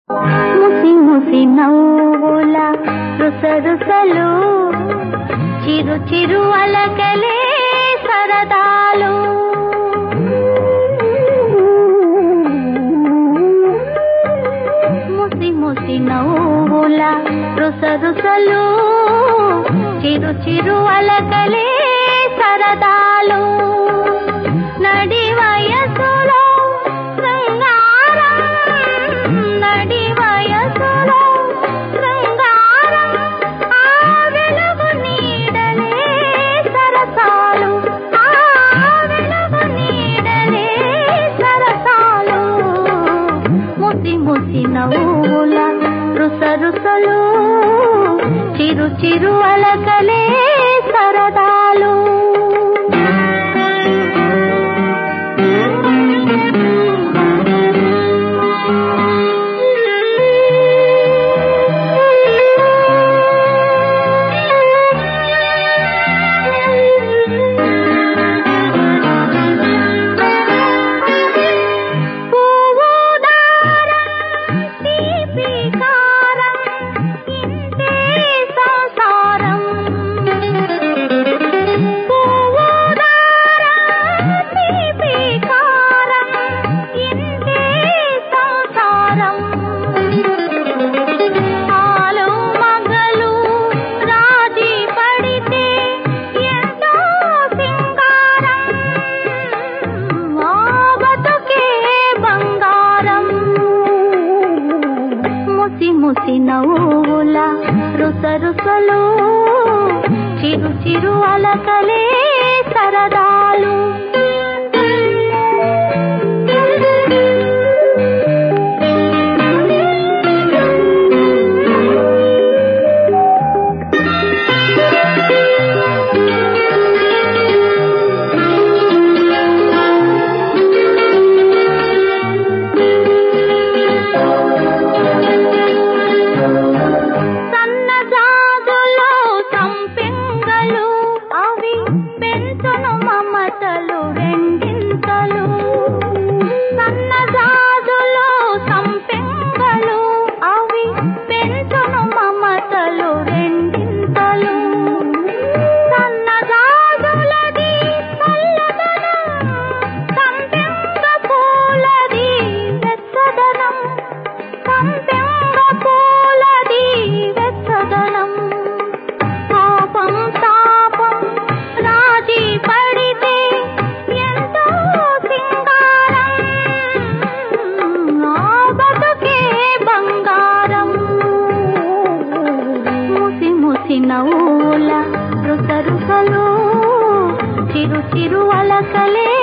ముసి ముసి నవ్వుల రుసరుసలు చిరు చిరు అలకలే సరదాలు ముసి ముసి నవ్వుల రుసరుసలు చిరు చిరు అలకలే సరదాలు నడి వయసులో నవ్వుల రుసరుసలు చిరు చిరు అలకలే సరదాలు ముసి నవ్వుల రుసరుసలు చిరు చిరు అలకలే సరదాలు నవ్వుల రుసరుసలు చిరు చిరు అలకలే